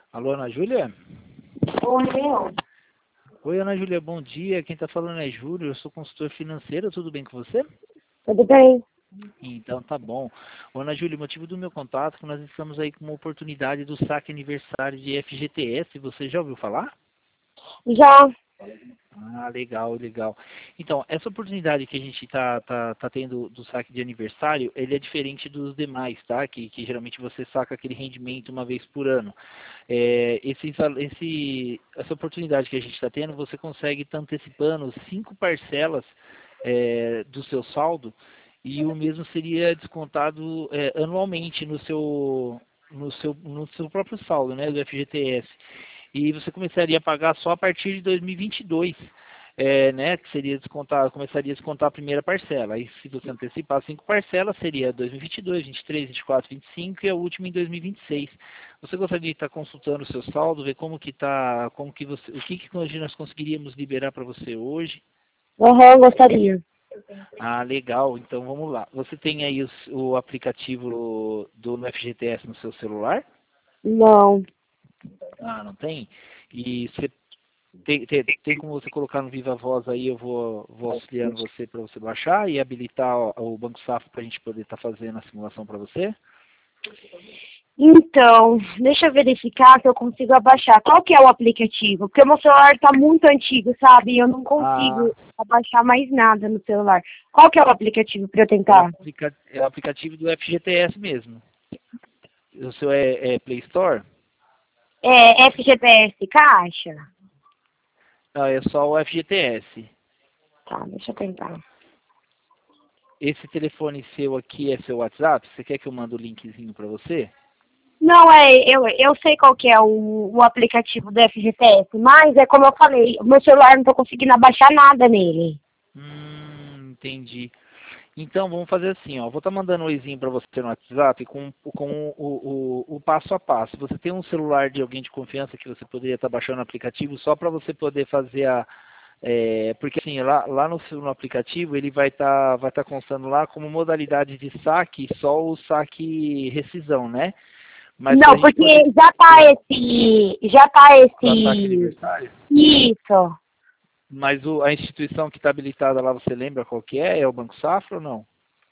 Alô, Ana Júlia? Oi, Leon. Oi, Ana Júlia, bom dia. Quem está falando é Júlio, eu sou consultor financeiro, tudo bem com você? Tudo bem? Então tá bom. Ô, Ana Júlia, o motivo do meu contato é que nós estamos aí com uma oportunidade do saque aniversário de FGTS, você já ouviu falar? Já. Ah, legal, legal. Então, essa oportunidade que a gente tá tendo do saque de aniversário, ele é diferente dos demais, tá? Que geralmente você saca aquele rendimento uma vez por ano. Essa oportunidade que a gente está tendo, você consegue estar antecipando 5 parcelas do seu saldo e o mesmo seria descontado anualmente no seu próprio saldo, né, do FGTS. E você começaria a pagar só a partir de 2022, né, que seria descontar, começaria a descontar a primeira parcela. Aí, se você antecipar 5 parcelas, seria 2022, 23, 24, 25 e a última em 2026. Você gostaria de estar consultando o seu saldo, ver como que está, como que você, o que hoje nós conseguiríamos liberar para você hoje? Aham, gostaria. Ah, legal. Então vamos lá. Você tem aí o aplicativo do FGTS no seu celular? Não. Ah, não tem? E você tem como você colocar no Viva Voz aí, eu vou auxiliando você para você baixar e habilitar o Banco Safra para a gente poder estar fazendo a simulação para você? Então, deixa eu verificar se eu consigo abaixar. Qual que é o aplicativo? Porque o meu celular tá muito antigo, sabe? E eu não Ah, consigo abaixar mais nada no celular. Qual que é o aplicativo para eu é, tentar? é o aplicativo do FGTS mesmo. O seu é Play Store? É FGTS Caixa? Ah, é só o FGTS. Tá, deixa eu tentar. Esse telefone seu aqui é seu WhatsApp? Você quer que eu mande o linkzinho para você? Não, eu sei qual que é o aplicativo do FGTS, mas é como eu falei, o meu celular não tô conseguindo abaixar nada nele. Entendi. Então, vamos fazer assim, ó. Vou estar mandando um oizinho para você no WhatsApp com o passo a passo. Você tem um celular de alguém de confiança que você poderia estar baixando o aplicativo só para você poder fazer porque assim, lá no aplicativo ele vai tá constando lá como modalidade de saque, só o saque rescisão, né? Mas para a Não, gente porque poder. já tá Para saque esse, aniversário? isso. Mas a instituição que está habilitada lá, você lembra qual que é? É o Banco Safra ou não?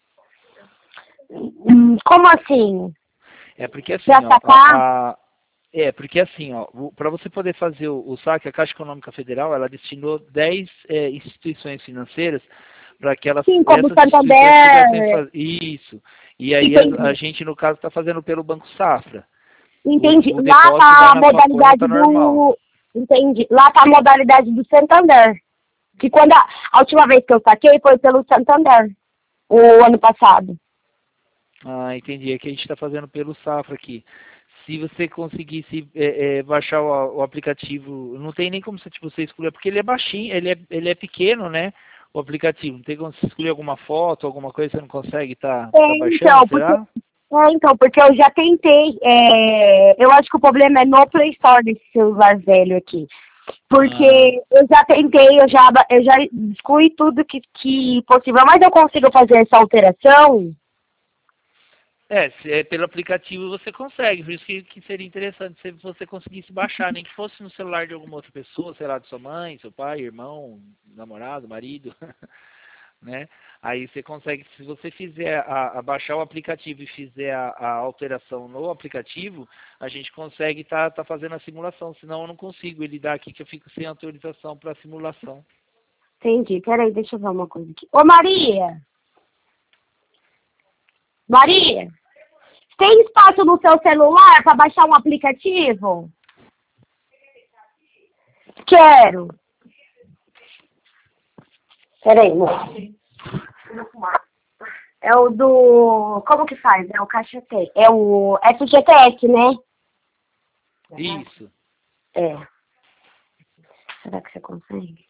Como assim? É porque Já assim, ó, tá? porque assim, ó, para você poder fazer o saque, a Caixa Econômica Federal, ela destinou 10 instituições financeiras para que Sim, como essas instituições pudessem Santander. fazer isso. E aí a Entendi. gente, no caso, está fazendo pelo Banco Safra. Entendi. O Lá depósito vai tá a na sua conta modalidade normal. do. Entendi. Lá tá a modalidade do Santander. Que quando a última vez que eu saquei foi pelo Santander, o ano passado. Ah, entendi. É que a gente está fazendo pelo Safra aqui. Se você conseguisse baixar o aplicativo, não tem nem como você escolher, porque ele é baixinho, ele é pequeno, né? O aplicativo. Não tem como você escolher alguma foto, alguma coisa, você não consegue tá baixando, Então, porque. será? Porque eu já tentei. Eu acho que o problema é no Play Store desse celular velho aqui. Ah, Porque eu já tentei, eu já excluí tudo que possível, mas eu consigo fazer essa alteração? se é pelo aplicativo você consegue, por isso que seria interessante se você conseguisse baixar, nem que fosse no celular de alguma outra pessoa, sei lá, de sua mãe, seu pai, irmão, namorado, marido. Né? Aí você consegue, se você fizer baixar o aplicativo e fizer a alteração no aplicativo, a gente consegue tá fazendo a simulação, senão eu não consigo ele dá aqui que eu fico sem autorização para simulação. Entendi. Peraí, deixa eu ver uma coisa aqui. Ô, Maria! Maria! Tem espaço no seu celular para baixar um aplicativo? Quero. Peraí, moça. É o do. Como que faz? É o Caixa Tem. É o FGTS, né? Isso. É. Será que você consegue?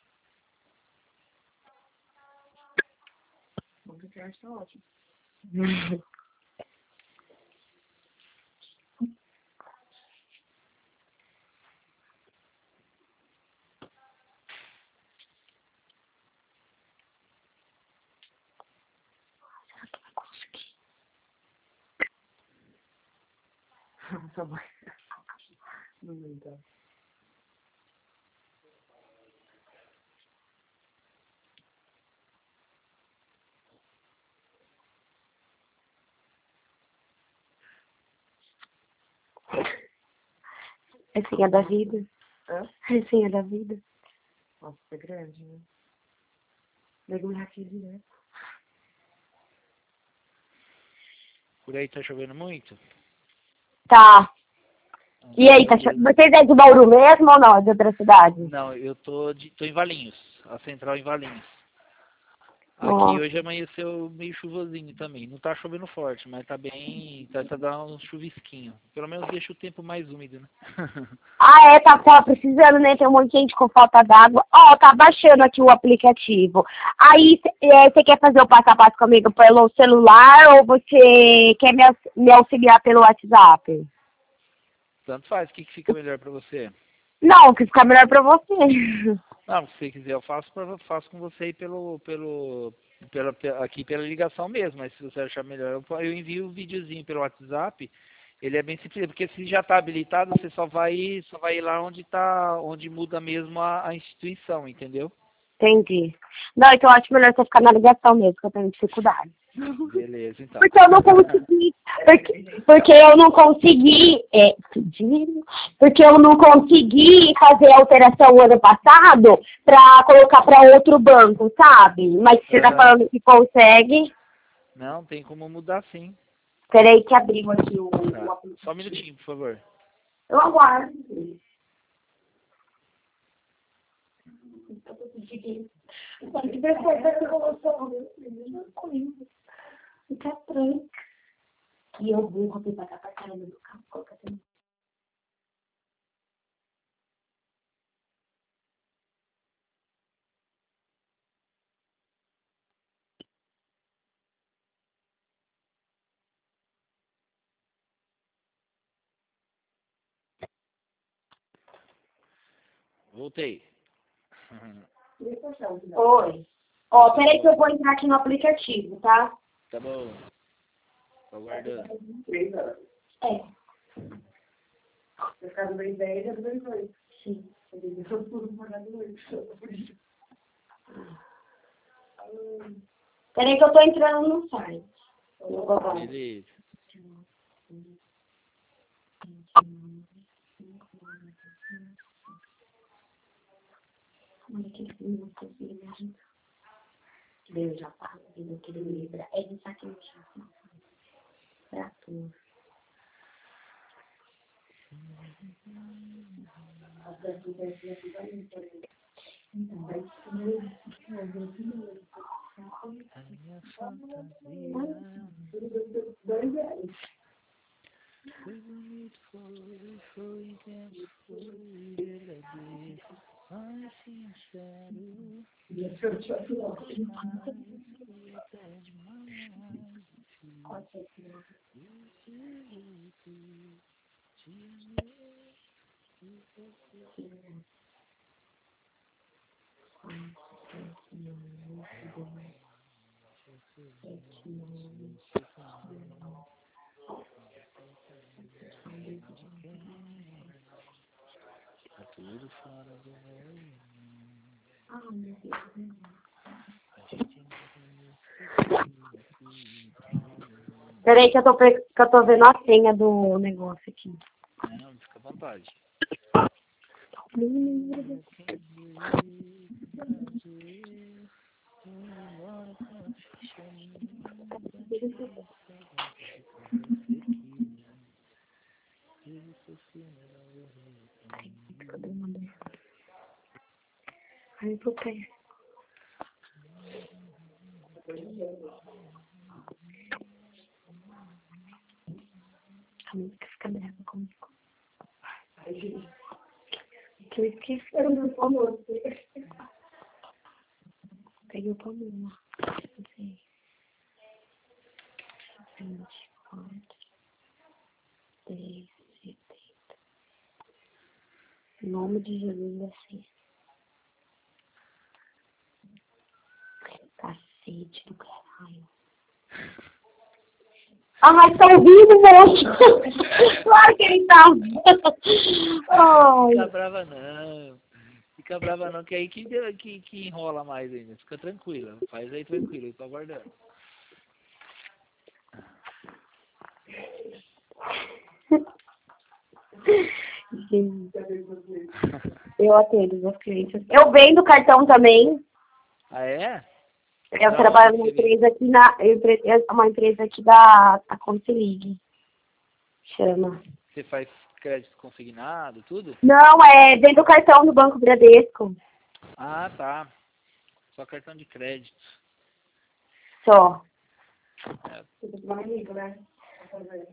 Então. É senha da vida. Hã? É senha da vida. Nossa, é grande, né? Mergulhar aqui direto. Por aí tá chovendo muito? Tá. E aí, tá Beleza. vocês é de Bauru mesmo ou não? É de outra cidade? Não, eu tô em Valinhos, a central em Valinhos. Ó. Aqui hoje amanheceu meio chuvosinho também. Não tá chovendo forte, mas tá bem. Tá dando um chuvisquinho. Pelo menos deixa o tempo mais úmido, né? Ah, é, tá precisando, né? Tem um monte de gente com falta d'água. Ó, tá baixando aqui o aplicativo. Aí, você quer fazer o passo a passo comigo pelo celular ou você quer me auxiliar pelo WhatsApp? Tanto faz, o que fica melhor pra você? Não, que fica melhor pra você. Não, se você quiser, eu faço com você aí aqui pela ligação mesmo, mas se você achar melhor, eu envio o videozinho pelo WhatsApp. Ele é bem simples, porque se já está habilitado, você só vai ir lá onde muda mesmo a instituição, entendeu? Entendi. Não, então eu acho melhor você ficar na ligação mesmo, que eu tenho dificuldade. Beleza, então. Porque eu não consegui, porque eu não consegui, porque eu não consegui fazer a alteração ano passado pra colocar pra outro banco, sabe? Mas você tá Aham. falando que consegue, Não, tem como mudar sim. peraí que abriu aqui o Tá. aplicativo. Só um minutinho, por favor. Eu aguardo. Fica tranca. E eu vou colocar pra caramba do carro, colocar também. Voltei. Oi. Ó, peraí que eu vou entrar aqui no aplicativo, tá? Tá bom. Tô aguardando. É. Por causa da ideia, já dois dois. Sim. Eu fui morar dois. Peraí que eu tô entrando no site. Eu vou lá. Beleza. Olha que lindo, né? Deus já fala, vida que ele livra. É de sacrifício. Pra tu. Então, vai A minha fantasia foi bonito, foi intenso, foi verdadeiro, mas sincero, demais, foi até demais, te amei, de quem, tá tudo fora do meu. Peraí que eu tô vendo a senha do negócio aqui. Não, fica à vontade. Aí eu vou pegar. A música fica brava comigo. Que eu esqueci o meu amor. Peguei o problema. Não sei. 24, 3, 70. Em nome de Jesus vai ser. Cacete do caralho. Ai, tá ouvindo, moço? Claro que ele tá. Ai. Fica brava não. Fica brava não, que aí que enrola mais ainda. Fica tranquila. Faz aí tranquilo, eu tô aguardando. Eu atendo meus clientes. Eu vendo cartão também. Ah, é? Eu Da trabalho onde numa você vê? empresa aqui uma empresa aqui da Consilig. Chama. Você faz crédito consignado, tudo? Não, vendo cartão do Banco Bradesco. Ah, tá. Só cartão de crédito. Só. É, Tudo mais amigo, né? Pra fazer.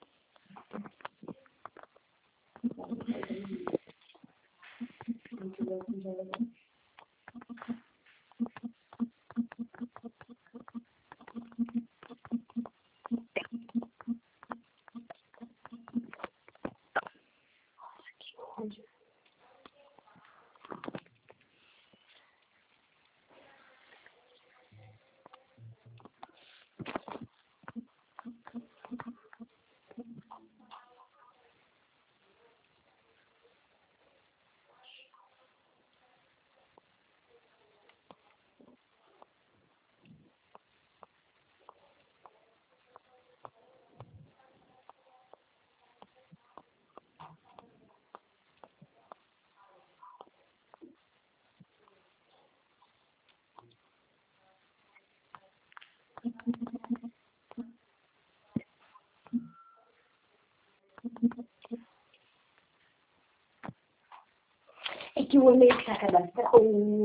É que o e-mail que tá cadastrado.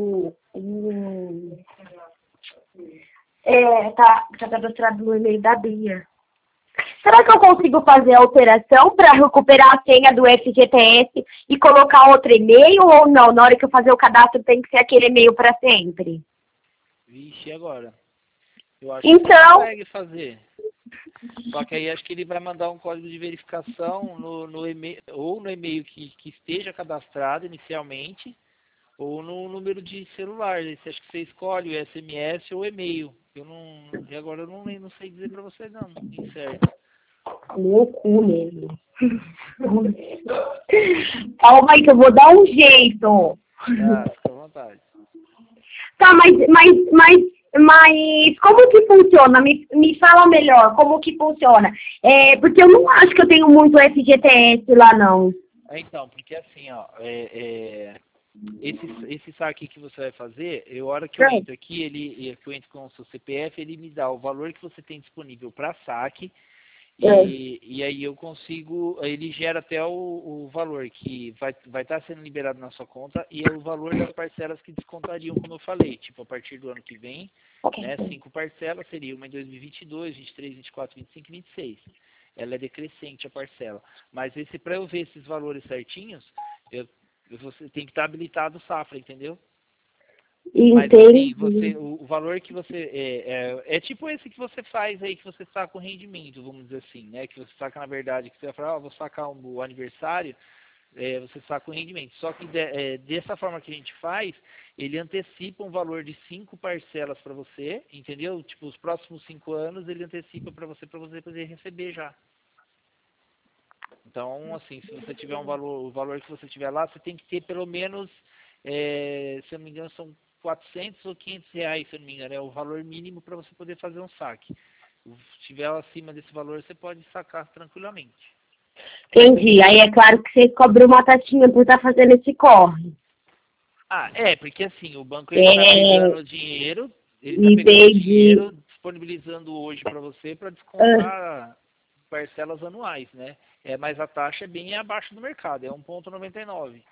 Tá cadastrado no e-mail da Bia. Será que eu consigo fazer a alteração para recuperar a senha do FGTS e colocar outro e-mail ou não? Na hora que eu fazer o cadastro tem que ser aquele e-mail para sempre. vixe, e agora? Eu acho que você Então, consegue fazer. Só que aí acho que ele vai mandar um código de verificação no e-mail, ou no e-mail que esteja cadastrado inicialmente, ou no número de celular. Aí você acha que você escolhe o SMS ou o e-mail. Eu não. E agora eu não sei dizer pra você não, certo. meu cu mesmo. Calma aí que eu vou dar um jeito. Tá, fica à vontade. Tá, mas como que funciona? Me fala melhor como que funciona. Porque eu não acho que eu tenho muito FGTS lá, não. Então, porque assim, ó, esse saque que você vai fazer, a hora que eu entro aqui, que eu entro com o seu CPF, ele me dá o valor que você tem disponível para saque, e aí eu consigo, ele gera até o valor que vai estar sendo liberado na sua conta, e é o valor das parcelas que descontariam, como eu falei, tipo, a partir do ano que vem, né, 5 parcelas, seria uma em 2022, 23, 24, 25 e 26. Ela é decrescente a parcela. Mas para eu ver esses valores certinhos, você tem que estar habilitado o Safra, entendeu? Mas assim, Entendi. o valor que você é tipo esse que você faz aí, que você saca o rendimento, vamos dizer assim, né? Que você saca na verdade, que você vai falar, vou sacar o aniversário, você saca o rendimento. Só que dessa forma que a gente faz, ele antecipa um valor de 5 parcelas para você, entendeu? Tipo, os próximos 5 anos ele antecipa para você poder receber já. Então, assim, se você tiver o valor que você tiver lá, você tem que ter pelo menos, se eu não me engano, são 400 ou 500 reais, se eu não me engano, é o valor mínimo para você poder fazer um saque. Se tiver acima desse valor, você pode sacar tranquilamente. Entendi. Aí é claro que você cobra uma taxinha por estar fazendo esse corre. Ah, porque assim, o banco ele está pegando dinheiro, Entendi. disponibilizando hoje para você para Ah, descontar parcelas anuais, né? Mas a taxa é bem abaixo do mercado, é 1,99.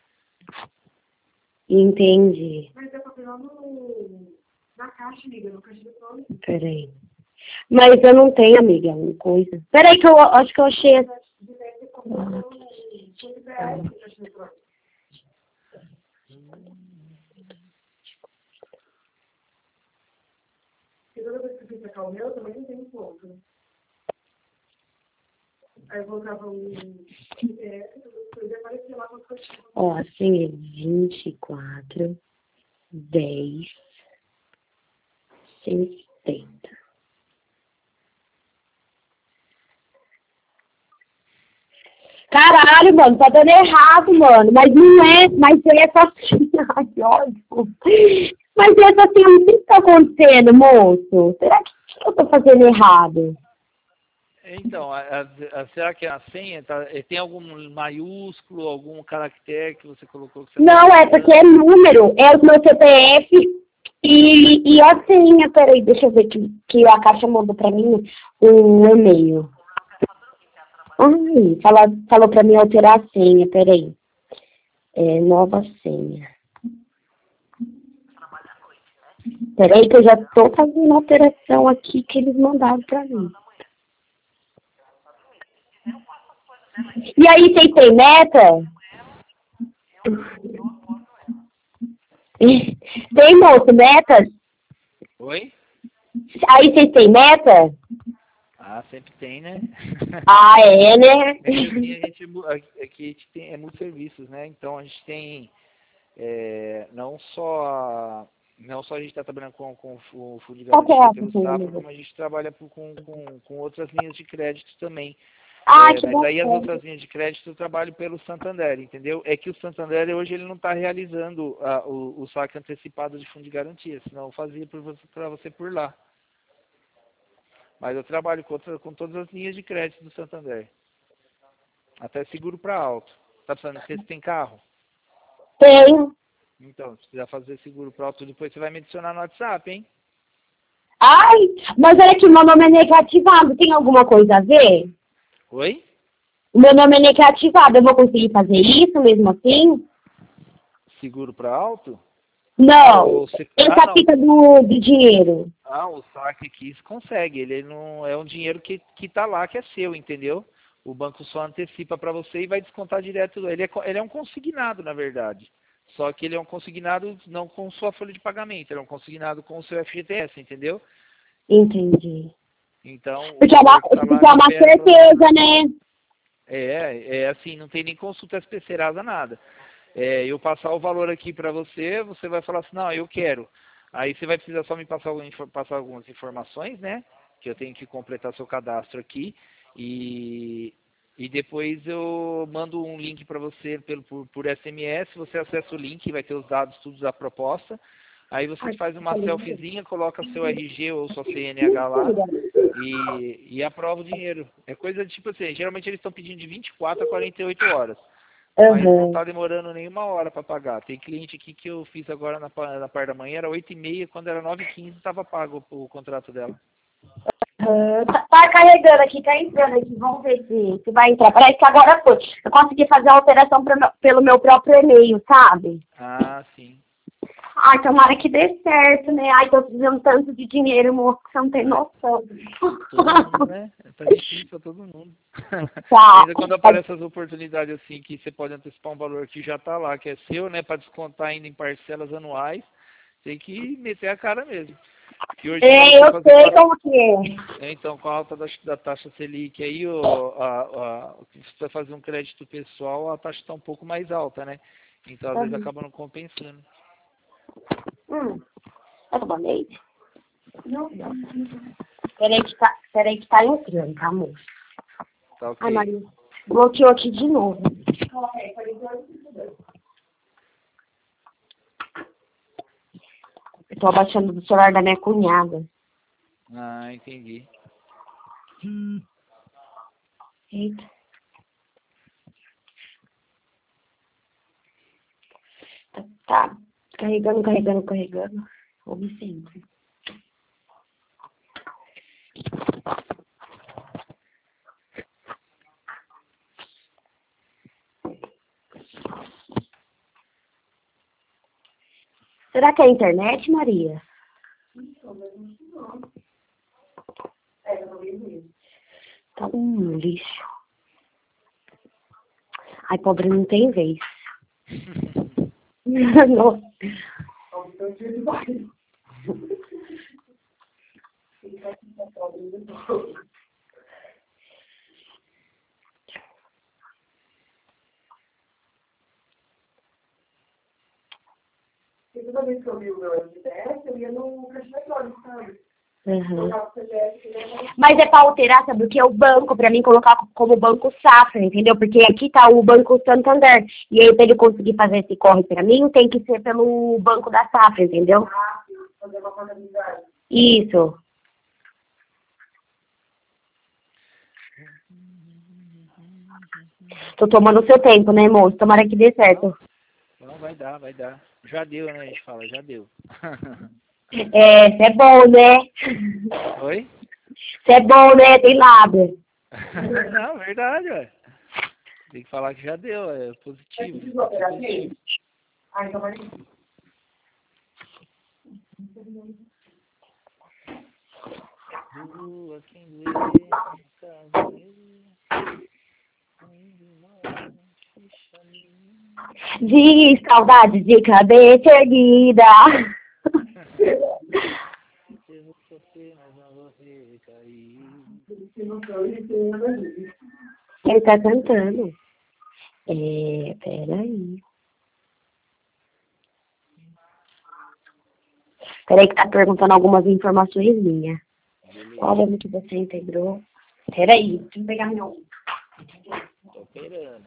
entendi. Mas dá pra pegar na caixa, amiga, no caixa eletrônico. Peraí. Mas eu não tenho, amiga, uma coisa. Peraí que eu acho que eu achei. Deve ter comprado R$100 no caixa eletrônico. Porque toda vez que eu fui sacar o meu, também não tem ponto, né? Aí eu colocava um CPF, depois aparecia lá com as coisas. Ó, assim é 24, 10, 170. Caralho, mano, tá dando errado, mano. Mas não é, mas essa assim, ai, que ódio. Mas essa assim, o que tá acontecendo, moço? Será que eu tô fazendo errado? Então, será que a senha tem algum maiúsculo, algum caractere que você colocou que você está Não, é porque é procurando? número, é o meu CPF e a senha. Peraí, deixa eu ver que a Caixa mandou pra mim um e-mail. Ai, falou pra mim alterar a senha, peraí. É, nova senha. Peraí que eu já tô fazendo a alteração aqui que eles mandaram pra mim. E aí, vocês têm meta? Tem, moço, metas? Oi? Aí vocês têm meta? Ah, sempre tem, né? Ah, é, né? É que assim, aqui a gente tem muitos serviços, né? Então a gente tem não só a gente está trabalhando com o fundo de Qual que é garantia essa pelo senha, Safra, amiga? como a gente trabalha com outras linhas de crédito também. Ah, que Mas aí as bacana. outras linhas de crédito eu trabalho pelo Santander, entendeu? É que o Santander hoje ele não está realizando o saque antecipado de fundo de garantia, senão eu fazia para você por lá. Mas eu trabalho com todas as linhas de crédito do Santander. Até seguro para auto. Tá precisando, você tem carro? Tenho. Então, se quiser fazer seguro para auto, depois você vai me adicionar no WhatsApp, hein? Ai, mas olha aqui, meu nome é negativado. Tem alguma coisa a ver? Oi? O meu nome é negativado. Eu vou conseguir fazer isso mesmo assim? Seguro para auto? Não. Essa fita do dinheiro. O saque aqui se consegue. Ele não é um dinheiro que tá lá, que é seu, entendeu? O banco só antecipa para você e vai descontar direto. Ele é um consignado, na verdade. Só que ele é um consignado não com sua folha de pagamento, ele é um consignado com o seu FGTS, entendeu? Entendi. Então, o Porque é valor que está lá uma libera para você. certeza, né? É assim, não tem nem consulta especializada, nada. Eu passar o valor aqui para você, você vai falar assim, não, eu quero. Aí você vai precisar só me passar algumas informações, né? Que eu tenho que completar seu cadastro aqui. E depois eu mando um link para você por SMS, você acessa o link, vai ter os dados todos da proposta. Aí você Ai, faz uma tá lindo. selfiezinha, coloca seu RG ou sua CNH lá e aprova o dinheiro. É coisa de tipo assim, geralmente eles estão pedindo de 24 a 48 horas. Mas não Aham. está demorando nenhuma hora para pagar. Tem cliente aqui que eu fiz agora na parte da manhã, era 8h30, quando era 9h15 estava pago o contrato dela. Tá carregando aqui, tá entrando aqui. Vamos ver se vai entrar. Parece que agora foi. Eu consegui fazer a alteração pelo meu próprio e-mail, sabe? Ah, sim. Ai, tomara que dê certo, né? Ai, tô precisando tanto de dinheiro, moço, que você não tem noção. Todo mundo, né? Tá difícil pra todo mundo. Tá. Ainda quando aparecem as oportunidades assim, que você pode antecipar um valor que já tá lá, que é seu, né? Para descontar ainda em parcelas anuais, tem que meter a cara mesmo. Que hoje para você Eu fazer sei como que é. então, com a alta da taxa Selic aí, se você vai fazer um crédito pessoal, a taxa está um pouco mais alta, né? Então, às vezes, Uhum. acaba não compensando. Tá tomando leite? Não. Peraí que tá entrando, tá, moço? Tá Ai, ok. Maria. Bloqueou aqui de novo. Eu tô abaixando do celular da minha cunhada. Ah, entendi. Eita. Tá. Carregando, carregando, carregando. Como sempre. Será que é a internet, Maria? Tá um lixo. Ai, pobre não tem vez. Nossa. E toda vez que eu vi o meu MTS, eu ia no caixa eletrônico, sabe? Uhum. Mas é para alterar, sabe o que? O banco, para mim colocar como Banco Safra, entendeu? Porque aqui tá o Banco Santander. E aí, para ele conseguir fazer esse corre para mim, tem que ser pelo Banco da Safra, entendeu? Isso. Tô tomando o seu tempo, né, moço? Tomara que dê certo. Não, vai dar. Já deu, né? A gente fala, já deu. É, isso é bom, né? Oi? Isso é bom, né? Tem lábia. Não, verdade, ué. Tem que falar que já deu, é positivo. Positivo. Ah, então vai. Lua, quem vê, De saudade de cabeça erguida. eu vou sofrer, mas não vou recair. Ele tá cantando. É, peraí. Peraí que tá perguntando algumas informações minhas. Qual ano que você integrou? Peraí, deixa eu pegar meu... Tô esperando.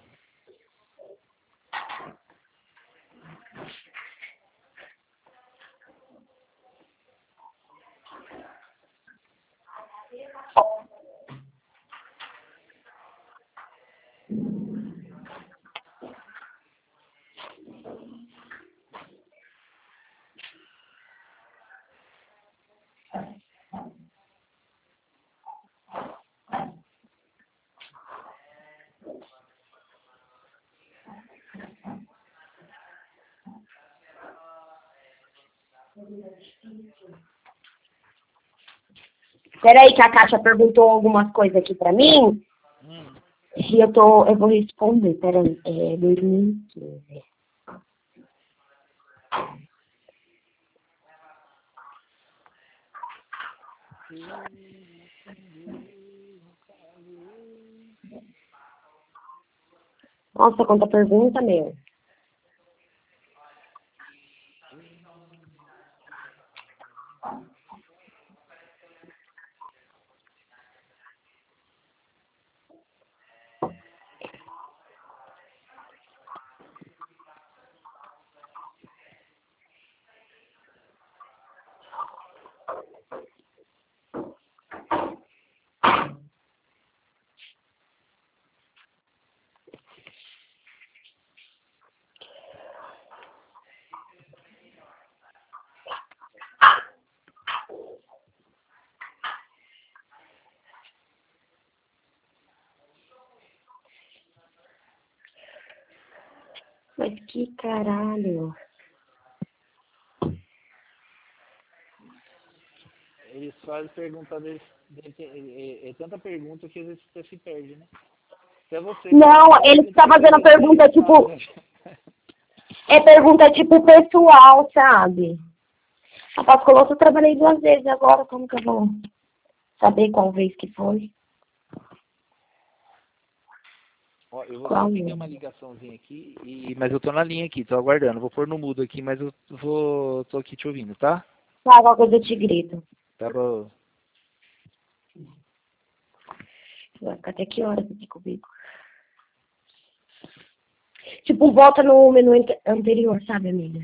Peraí que a Kátia perguntou algumas coisas aqui pra mim. E eu vou responder, peraí. É 2015. Nossa, quanta pergunta, meu. Mas que caralho. Eles fazem pergunta é tanta pergunta que às vezes você se perde, né? Se é você, Não, ele está fazendo pergunta, tipo... É pergunta, tipo, pessoal, sabe? Rapaz, Colosso, eu trabalhei 2 vezes agora, como que eu vou saber qual vez que foi? Ó, eu vou Qual só atender uma ligaçãozinha aqui, mas eu tô na linha aqui, tô aguardando. Vou pôr no mudo aqui, mas eu tô aqui te ouvindo, tá? Tá, qualquer coisa eu te grito. Tá bom. Vai ficar até que horas aqui comigo? Tipo, volta no menu anterior, sabe, amiga?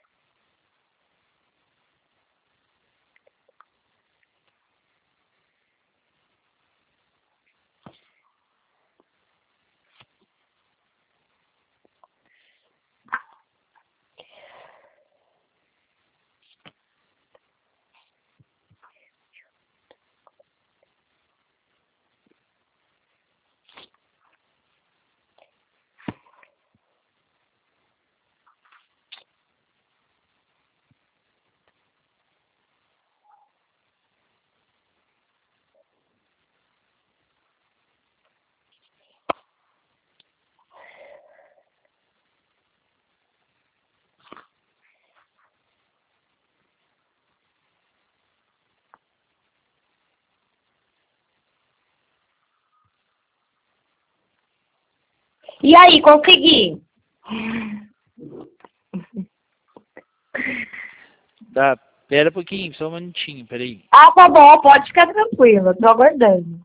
E aí, consegui? Tá, Pera um pouquinho, só um minutinho, peraí. Ah, tá bom, pode ficar tranquila, tô aguardando.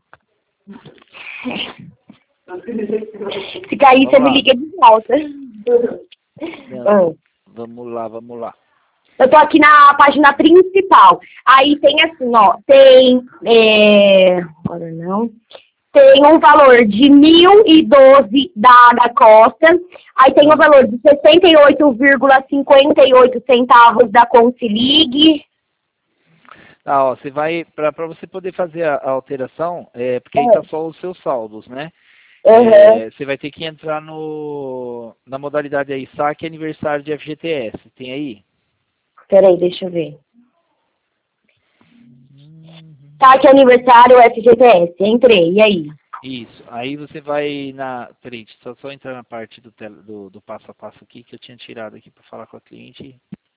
Se cair, Vamos você me lá. liga de volta. Não, vamos lá. Eu tô aqui na página principal. Aí tem assim, ó, tem... agora não... Tem um valor de 1.012 da Costa. Aí tem um valor de 68,58 centavos da Consilig. Ah, ó, você vai, para você poder fazer a alteração, porque aí tá só os seus saldos, né? Você vai ter que entrar na modalidade aí, saque aniversário de FGTS. Tem aí? Peraí, deixa eu ver. Saque aniversário FGTS. Entrei, e aí? Isso. Aí você vai peraí, só entrar na parte do passo a passo aqui, que eu tinha tirado aqui para falar com a cliente.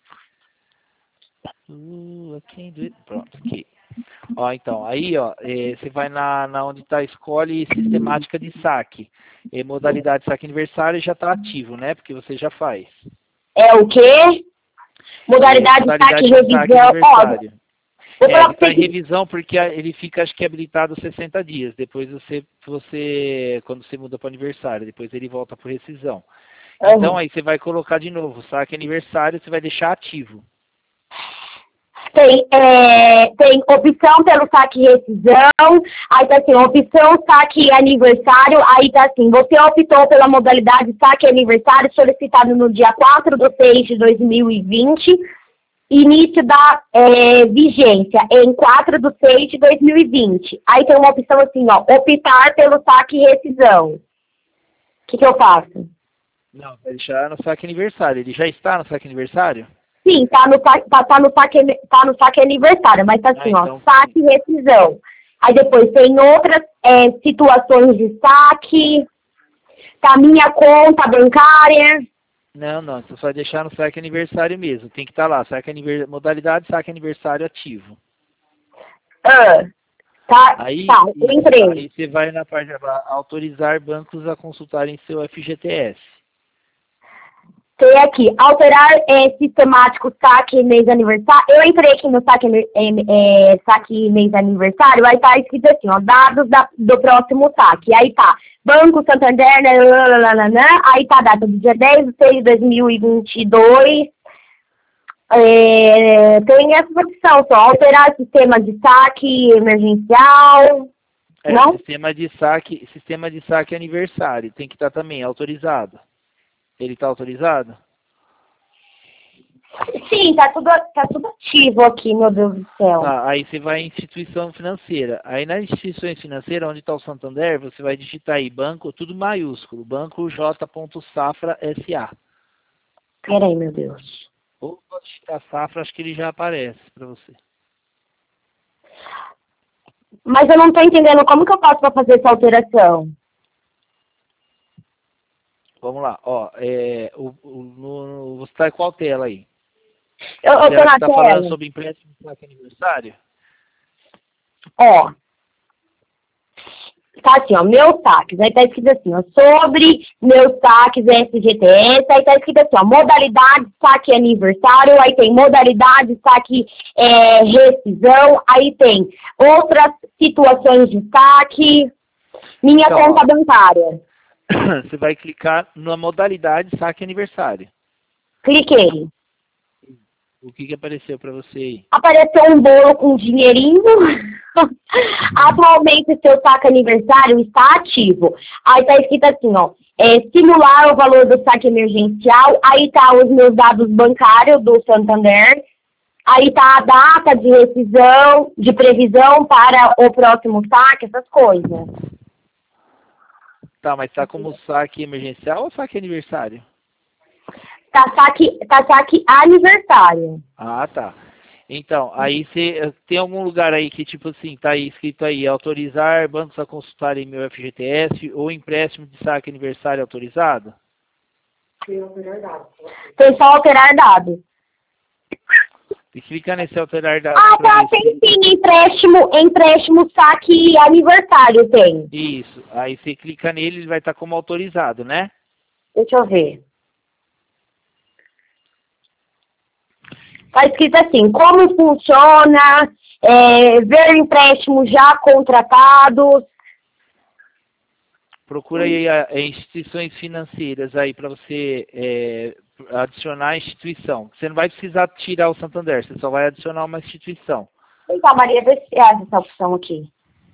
Pronto, aqui. Ó, então, aí, ó, você vai na onde está escolhe sistemática de saque. Modalidade saque aniversário já está ativo, né? Porque você já faz. É o quê? Modalidade saque revisão. Aniversário. Ó, Ele está em revisão porque ele fica, acho que, habilitado 60 dias. Depois quando você muda para o aniversário, depois ele volta por rescisão. Então, aí você vai colocar de novo, saque aniversário, você vai deixar ativo. Tem opção pelo saque rescisão, aí tá assim, opção saque aniversário, aí tá assim, você optou pela modalidade saque aniversário solicitado no dia 4/6/2020, início da vigência em 4/6/2020. Aí tem uma opção assim, ó, optar pelo saque rescisão. O que eu faço? Não, vai deixar no saque aniversário. Ele já está no saque aniversário? Sim, tá no saque aniversário, mas tá assim, então, ó, saque e rescisão. Aí depois tem outras situações de saque, tá minha conta bancária. Não, você vai deixar no saque aniversário mesmo. Tem que estar lá, modalidade saque aniversário ativo. Aí eu entrei. Aí você vai na parte de autorizar bancos a consultarem seu FGTS. Tem aqui, alterar sistemático saque mês aniversário. Eu entrei aqui no saque mês aniversário, aí tá escrito assim, ó, dados do próximo saque. Aí tá, Banco Santander, aí tá a data do dia 10/6/2022. Tem essa opção só, alterar sistema de saque emergencial. Não? Sistema de saque aniversário. Tem que estar também autorizado. Ele está autorizado? Sim, tá tudo ativo aqui, meu Deus do céu. Tá, aí você vai em instituição financeira. Aí nas instituições financeiras, onde está o Santander, você vai digitar aí banco, tudo maiúsculo, banco J.Safra S.A. Peraí, meu Deus. Ou pode digitar Safra, acho que ele já aparece para você. Mas eu não tô entendendo como que eu faço para fazer essa alteração. Vamos lá, ó, você está em qual tela aí? Eu tô na tá tela. Falando sobre empréstimo de saque aniversário? Ó, tá assim, ó, meus saques, aí tá escrito assim, ó, sobre meus saques FGTS, aí tá escrito assim, ó, modalidade saque aniversário, aí tem modalidade saque rescisão, aí tem outras situações de saque, minha conta bancária. Você vai clicar na modalidade saque aniversário. Cliquei. O que apareceu para você aí? Apareceu um bolo com dinheirinho. Atualmente, seu saque aniversário está ativo. Aí tá escrito assim, ó, simular o valor do saque emergencial. Aí tá os meus dados bancários do Santander. Aí tá a data de rescisão, de previsão para o próximo saque, essas coisas. Tá, mas tá como saque emergencial ou saque aniversário? Tá saque aniversário. Ah, tá. Então, aí você tem algum lugar aí que, tipo assim, tá aí escrito aí, autorizar bancos a consultarem meu FGTS ou empréstimo de saque aniversário autorizado? Tem só alterar dados. E clica nesse alterar dados. Ah, tá, tem sim, empréstimo saque aniversário tem. Isso, aí você clica nele, ele vai estar como autorizado, né? Deixa eu ver. Tá escrito assim, como funciona, ver empréstimos já contratados. Procura aí instituições financeiras aí para você adicionar a instituição. Você não vai precisar tirar o Santander, você só vai adicionar uma instituição. Então, Maria, vê se acha essa opção aqui.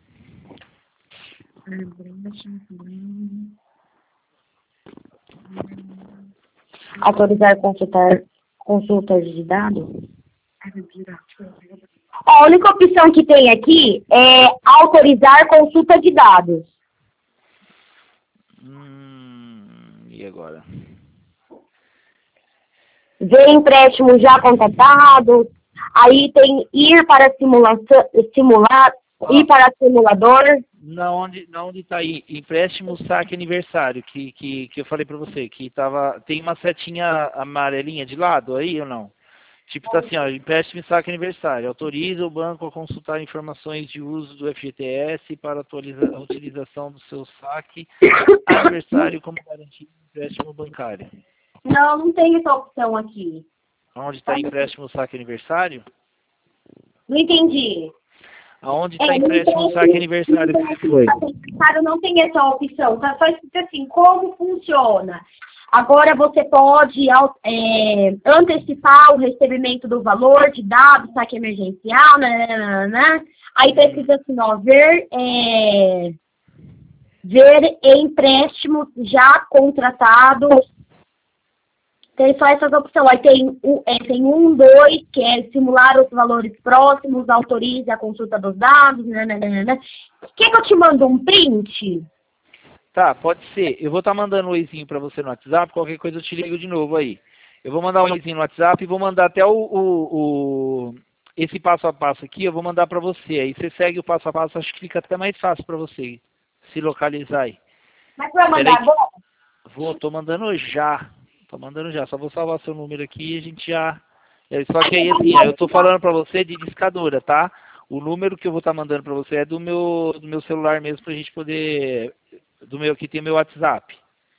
Autorizar consultas de dados. Ó, a única opção que tem aqui é autorizar consulta de dados. E agora? Ver empréstimos já contratados. Aí tem ir para ir para simulador. Na onde está aí? Empréstimo, saque, aniversário, que eu falei para você, que tem uma setinha amarelinha de lado aí ou não? Tipo, tá assim, ó, empréstimo, saque, aniversário. Autoriza o banco a consultar informações de uso do FGTS para a utilização do seu saque aniversário como garantia de empréstimo bancário. Não, não tem essa opção aqui. Onde está empréstimo, saque, aniversário? Não entendi. Aonde está empréstimo, saque, aniversário que você foi? Aniversário não tem essa opção, tá só escrito assim, como funciona. Agora você pode antecipar o recebimento do valor de dados, saque emergencial, né? Aí precisa assim, ó, ver empréstimos já contratados. Tem só essas opções. Aí tem 1, 2, que é simular os valores próximos, autorize a consulta dos dados, né? Quer que eu te mando um print? Tá, pode ser. Eu vou estar mandando um oizinho para você no WhatsApp, qualquer coisa eu te ligo de novo aí. Eu vou mandar um oizinho no WhatsApp e vou mandar até esse passo a passo aqui, eu vou mandar para você. Aí você segue o passo a passo, acho que fica até mais fácil para você se localizar aí. Mas vai mandar agora? Tô mandando já. Só vou salvar seu número aqui e a gente já... Só que aí assim, eu tô falando para você de discadora, tá? O número que eu vou estar mandando para você é do meu celular mesmo, pra gente poder... que tem meu WhatsApp.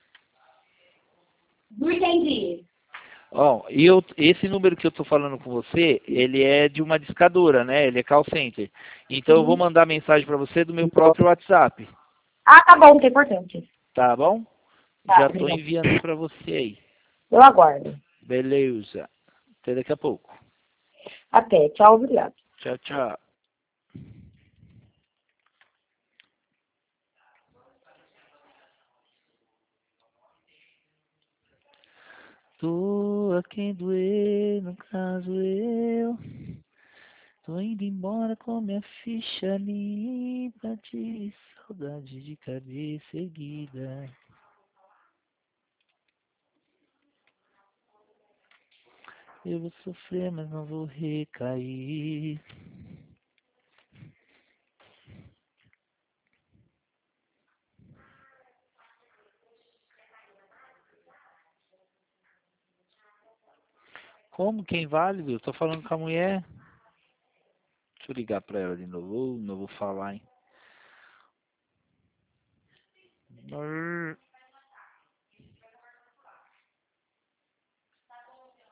Não entendi. Ó, esse número que eu tô falando com você, ele é de uma discadora, né? Ele é call center. Então eu vou mandar mensagem para você do meu próprio WhatsApp. Ah, tá bom, que é importante. Tá bom? Tá, Já tô obrigada. enviando para você aí. Eu aguardo. Beleza. Até daqui a pouco. Até, tchau, obrigado. Tchau, tchau. Tô a quem doer, no caso eu. Tô indo embora com minha ficha limpa de saudade de cabeça erguida. Eu vou sofrer, mas não vou recair. Como? Que é inválido? Eu tô falando com a mulher. Deixa eu ligar pra ela de novo. Não vou falar, hein?